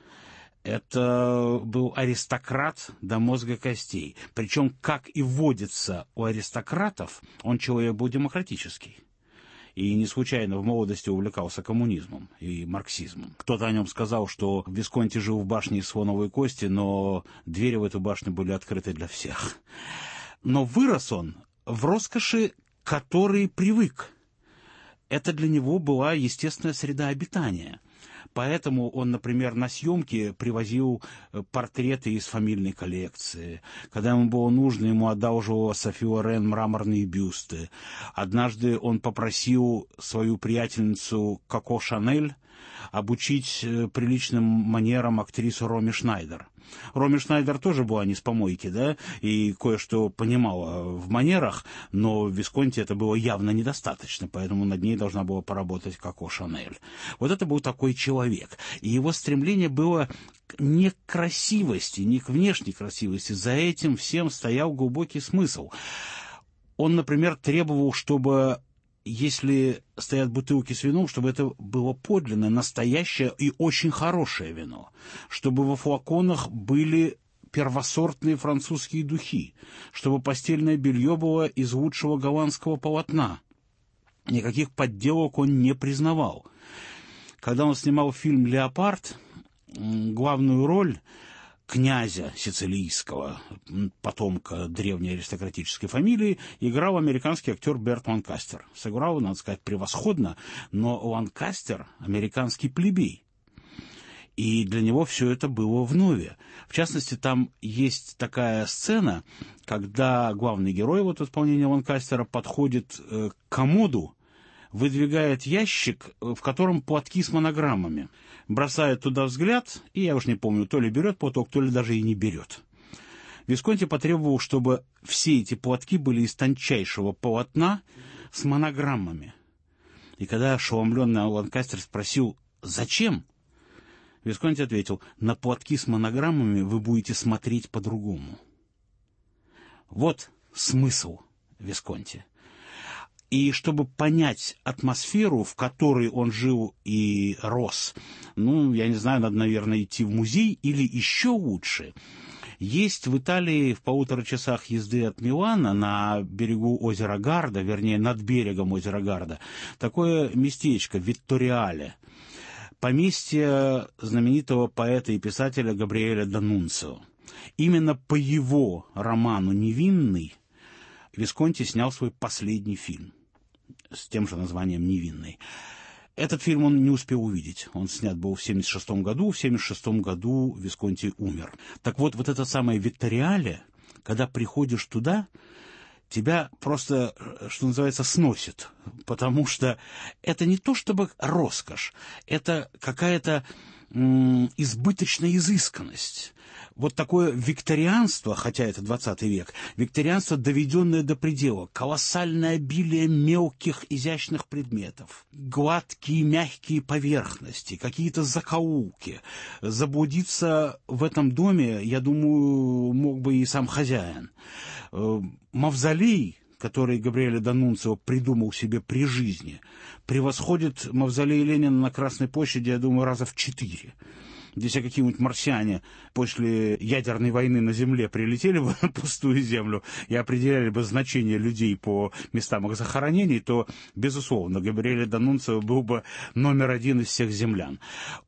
Это был аристократ до мозга костей. Причем, как и водится у аристократов, он человек был демократический. И не случайно в молодости увлекался коммунизмом и марксизмом. Кто-то о нем сказал, что Висконти жил в башне из слоновой кости, но двери в эту башню были открыты для всех. Но вырос он в роскоши, к которой привык. Это для него была естественная среда обитания. Поэтому он, например, на съемки привозил портреты из фамильной коллекции. Когда ему было нужно, ему одалживала Софи Лорен мраморные бюсты. Однажды он попросил свою приятельницу Коко Шанель обучить приличным манерам актрису Роми Шнайдер. Роми Шнайдер тоже была не с помойки, да, и кое-что понимала в манерах, но Висконти это было явно недостаточно, поэтому над ней должна была поработать Коко Шанель. Вот это был такой человек, и его стремление было не к красивости, не к внешней красивости, за этим всем стоял глубокий смысл. Он, например, требовал, чтобы если стоят бутылки с вином, чтобы это было подлинное, настоящее и очень хорошее вино, чтобы во флаконах были первосортные французские духи, чтобы постельное белье было из лучшего голландского полотна. Никаких подделок он не признавал. Когда он снимал фильм «Леопард», главную роль князя сицилийского, потомка древней аристократической фамилии, играл американский актер Берт Ланкастер. Сыграл, надо сказать, превосходно, но Ланкастер — американский плебей. И для него все это было вновь. В частности, там есть такая сцена, когда главный герой в исполнении Ланкастера подходит к комоду, выдвигает ящик, в котором платки с монограммами. Бросает туда взгляд, и я уж не помню, то ли берет платок, то ли даже и не берет. Висконти потребовал, чтобы все эти платки были из тончайшего полотна с монограммами. И когда ошеломленный Ланкастер спросил «Зачем?», Висконти ответил: «На платки с монограммами вы будете смотреть по-другому». Вот смысл Висконти. И чтобы понять атмосферу, в которой он жил и рос, я не знаю, надо, наверное, идти в музей или еще лучше Есть в Италии в 1,5 часах езды от Милана на берегу озера Гарда, вернее, над берегом озера Гарда, такое местечко Витториале, поместье знаменитого поэта и писателя Габриэля Данунцио. Именно по его роману «Невинный» Висконти снял свой последний фильм с тем же названием «Невинный». Этот фильм он не успел увидеть. Он снят был в 1976 году. В 1976 году Висконти умер. Так вот это самое Витториале, когда приходишь туда, тебя просто, что называется, сносит. Потому что это не то чтобы роскошь, это какая-то избыточная изысканность. Вот такое викторианство, хотя это 20 век, викторианство, доведенное до предела, колоссальное обилие мелких изящных предметов, гладкие мягкие поверхности, какие-то закоулки. Заблудиться в этом доме, я думаю, мог бы и сам хозяин. Мавзолей, который Габриэле Данунцио придумал себе при жизни, превосходит мавзолей Ленина на Красной площади, я думаю, раза в 4. Если какие-нибудь марсиане после ядерной войны на Земле прилетели бы на пустую Землю и определяли бы значение людей по местам их захоронений, то, безусловно, Габриэле Данунцио был бы номер 1 из всех землян.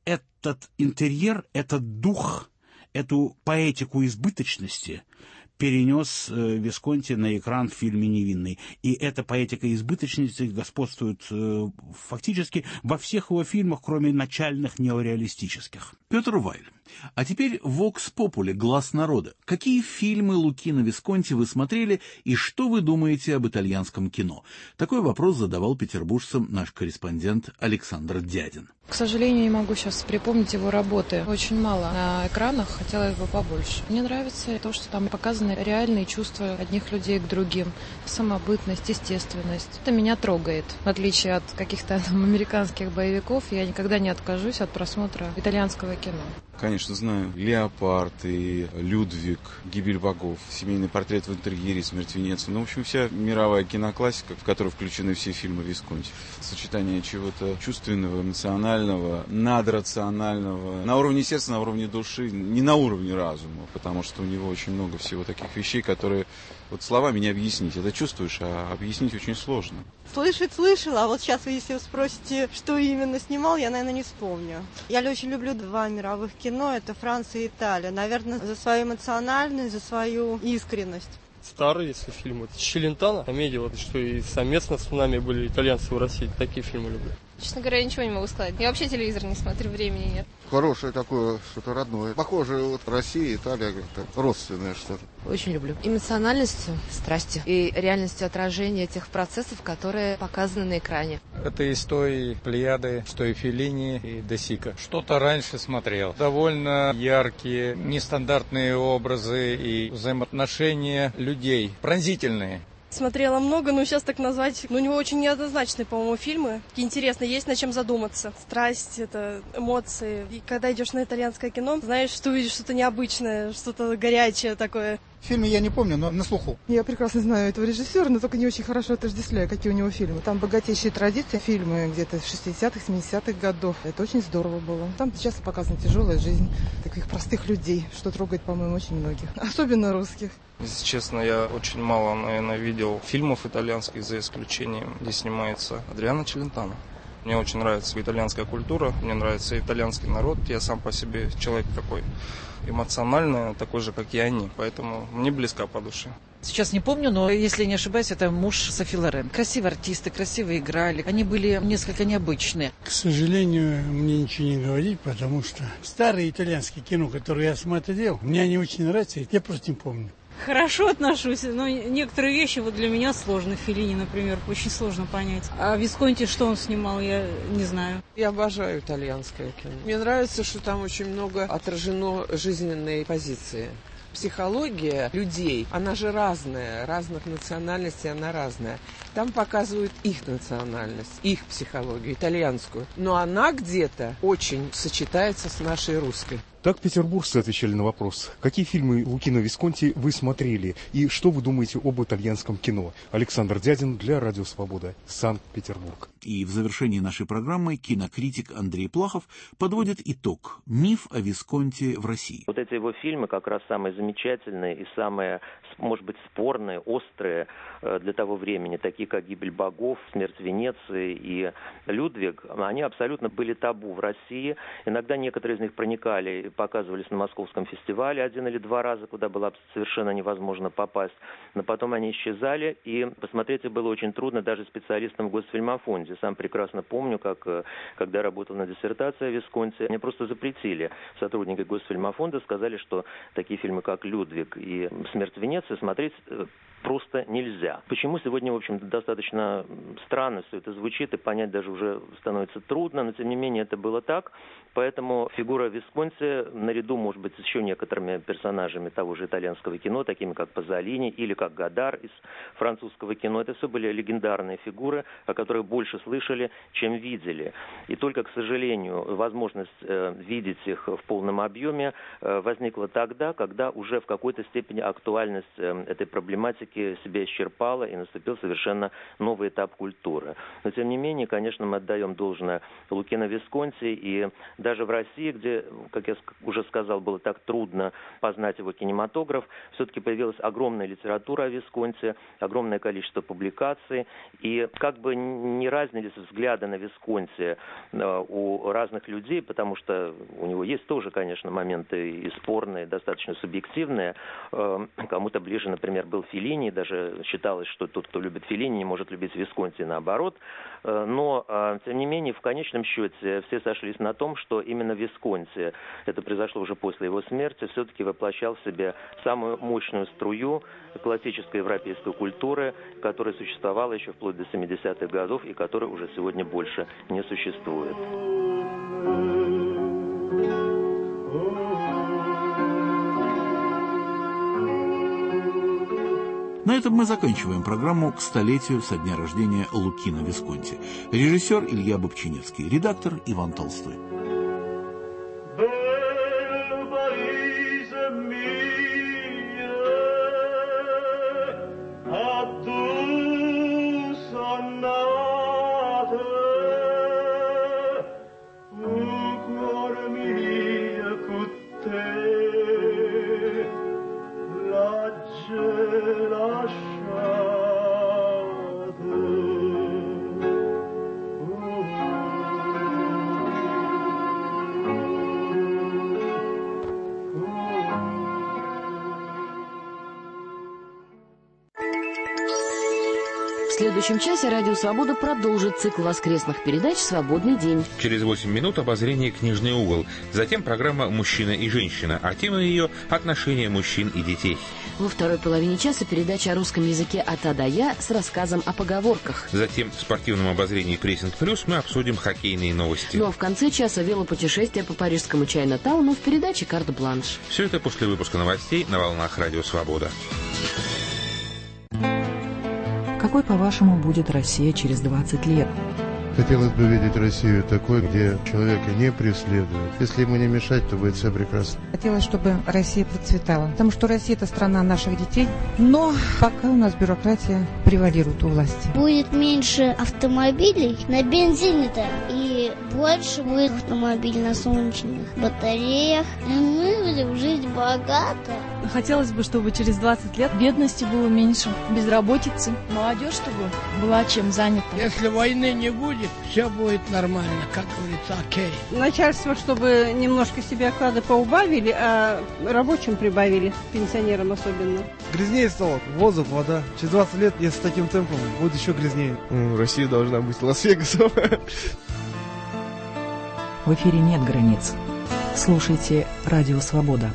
Этот интерьер, этот дух, эту поэтику избыточности перенес Висконти на экран в фильме «Невинный». И эта поэтика избыточности господствует фактически во всех его фильмах, кроме начальных неореалистических. Петр Вайль. А теперь «Вокс Попули», глаз народа. Какие фильмы Лукино Висконти вы смотрели и что вы думаете об итальянском кино? Такой вопрос задавал петербуржцам наш корреспондент Александр Дядин. К сожалению, не могу сейчас припомнить его работы. Очень мало на экранах, хотелось бы побольше. Мне нравится то, что там показаны реальные чувства одних людей к другим. Самобытность, естественность. Это меня трогает. В отличие от каких-то американских боевиков, я никогда не откажусь от просмотра итальянского кино. Конечно, знаю. «Леопард» и «Людвиг», «Гибель богов», «Семейный портрет в интерьере», «Смерть Венеции». Ну, в общем, вся мировая киноклассика, в которую включены все фильмы Висконти. Сочетание чего-то чувственного, эмоционального, надрационального. На уровне сердца, на уровне души, не на уровне разума, потому что у него очень много всего таких вещей, которые вот словами не объяснить. Это чувствуешь, а объяснить очень сложно. Слышала, а вот сейчас, если вы спросите, что именно снимал, я, наверное, не вспомню. Я очень люблю 2 мировых кино, это Франция и Италия. Наверное, за свою эмоциональность, за свою искренность. Старый, если фильм, это Челентано, комедия, вот что и «Самец» над цунами были, итальянцы в России, такие фильмы люблю. Честно говоря, я ничего не могу сказать. Я вообще телевизор не смотрю, времени нет. Хорошее такое, что-то родное. Похоже, вот Россия, Италия, как-то родственное что-то. Очень люблю. Эмоциональностью, страстью и реальностью отражения тех процессов, которые показаны на экране. Это из той Плеяды, что и Феллини, и Де Сика. Что-то раньше смотрел. Довольно яркие, нестандартные образы и взаимоотношения людей. Пронзительные. Смотрела много, но сейчас так назвать. Но у него очень неоднозначные, по-моему, фильмы. Интересно, есть над чем задуматься. Страсть, это эмоции. И когда идешь на итальянское кино, знаешь, что увидишь что-то необычное, что-то горячее такое. Фильмы я не помню, но на слуху. Я прекрасно знаю этого режиссера, но только не очень хорошо отождествляю, какие у него фильмы. Там богатейшие традиции, фильмы где-то 60-х, 70-х годов. Это очень здорово было. Там часто показана тяжелая жизнь таких простых людей, что трогает, по-моему, очень многих. Особенно русских. Если честно, я очень мало, наверное, видел фильмов итальянских, за исключением, где снимается Адриано Челентано. Мне очень нравится итальянская культура, мне нравится итальянский народ. Я сам по себе человек такой эмоциональный, такой же, как и они. Поэтому мне близка по душе. Сейчас не помню, но, если не ошибаюсь, это муж Софи Лорен. Красивые артисты, красиво играли. Они были несколько необычные. К сожалению, мне ничего не говорить, потому что старые итальянские кино, которые я смотрел, мне они очень нравятся, я просто не помню. Хорошо отношусь, но некоторые вещи вот для меня сложны. Феллини, например, очень сложно понять. А Висконти, что он снимал, я не знаю. Я обожаю итальянское кино. Мне нравится, что там очень много отражено жизненной позиции. Психология людей, она же разная, разных национальностей она разная. Там показывают их национальность, их психологию, итальянскую. Но она где-то очень сочетается с нашей русской. Так петербуржцы отвечали на вопрос, какие фильмы Лукино Висконти вы смотрели и что вы думаете об итальянском кино. Александр Дядин для Радио Свобода, Санкт-Петербург. И в завершении нашей программы кинокритик Андрей Плахов подводит итог. Миф о Висконти в России. Вот эти его фильмы как раз самые замечательные и самые, может быть, спорные, острые для того времени, такие как «Гибель богов», «Смерть Венеции» и «Людвиг», они абсолютно были табу в России. Иногда некоторые из них проникали и показывались на Московском фестивале 1 или 2 раза, куда было совершенно невозможно попасть. Но потом они исчезали, и посмотреть их было очень трудно даже специалистам в Госфильмофонде. Сам прекрасно помню, как, когда работал на диссертации о Висконти, мне просто запретили. Сотрудники Госфильмофонда сказали, что такие фильмы, как «Людвиг» и «Смерть Венеции» смотреть просто нельзя. Почему сегодня, в общем-то, достаточно странно все это звучит, и понять даже уже становится трудно, но тем не менее это было так. Поэтому фигура Висконти, наряду, может быть, с еще некоторыми персонажами того же итальянского кино, такими как Пазолини или как Годар из французского кино, это все были легендарные фигуры, о которых больше слышали, чем видели. И только, к сожалению, возможность видеть их в полном объеме возникла тогда, когда уже в какой-то степени актуальность этой проблематики себя исчерпала и наступил совершенно новый этап культуры. Но, тем не менее, конечно, мы отдаем должное Лукино Висконти, и даже в России, где, как я уже сказал, было так трудно познать его кинематограф, все-таки появилась огромная литература о Висконти, огромное количество публикаций, и как бы не разнились взгляды на Висконти у разных людей, потому что у него есть тоже, конечно, моменты и спорные, достаточно субъективные. Кому-то ближе, например, был Феллини, даже считалось, что тот, кто любит Феллини, не может любить Висконти, наоборот. Но, тем не менее, в конечном счете все сошлись на том, что именно Висконти, это произошло уже после его смерти, все-таки воплощал в себе самую мощную струю классической европейской культуры, которая существовала еще вплоть до 70-х годов и которая уже сегодня больше не существует. На этом мы заканчиваем программу к столетию со дня рождения Лукино Висконти. Режиссер Илья Бобчинецкий, редактор Иван Толстой. В следующем часе «Радио Свобода» продолжит цикл воскресных передач «Свободный день». Через 8 минут обозрение «Книжный угол». Затем программа «Мужчина и женщина», а тема ее – отношения мужчин и детей. Во второй половине часа передача о русском языке от А до Я с рассказом о поговорках. Затем в спортивном обозрении «Прессинг Плюс» мы обсудим хоккейные новости. Ну а в конце часа велопутешествие по парижскому Чайна-тауну в передаче «Карт-бланш». Все это после выпуска новостей на волнах «Радио Свобода». Какой, по-вашему, будет Россия через 20 лет? Хотелось бы видеть Россию такой, где человека не преследуют. Если ему не мешать, то будет все прекрасно. Хотелось, чтобы Россия процветала. Потому что Россия – это страна наших детей. Но пока у нас бюрократия превалирует у власти. Будет меньше автомобилей на бензине-то. И больше будет автомобилей на солнечных батареях. И мы будем жить богато. Хотелось бы, чтобы через 20 лет бедности было меньше, безработицы. Молодежь, чтобы была чем занята. Если войны не будет, все будет нормально, как говорится, окей. Начальство, чтобы немножко себе оклады поубавили, а рабочим прибавили, пенсионерам особенно. Грязнее стало. Воздух, вода. Через 20 лет, если с таким темпом, будет еще грязнее. Россия должна быть Лас-Вегасом. В эфире нет границ. Слушайте «Радио Свобода».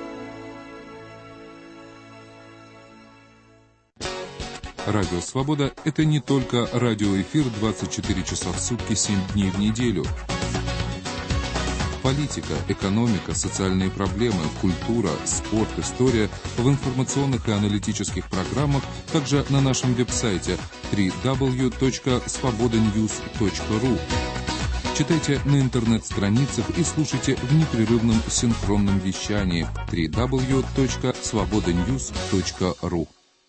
Радио «Свобода» — это не только радиоэфир 24 часа в сутки, 7 дней в неделю. Политика, экономика, социальные проблемы, культура, спорт, история в информационных и аналитических программах, также на нашем веб-сайте www.svobodanews.ru. Читайте на интернет-страницах и слушайте в непрерывном синхронном вещании www.svobodanews.ru.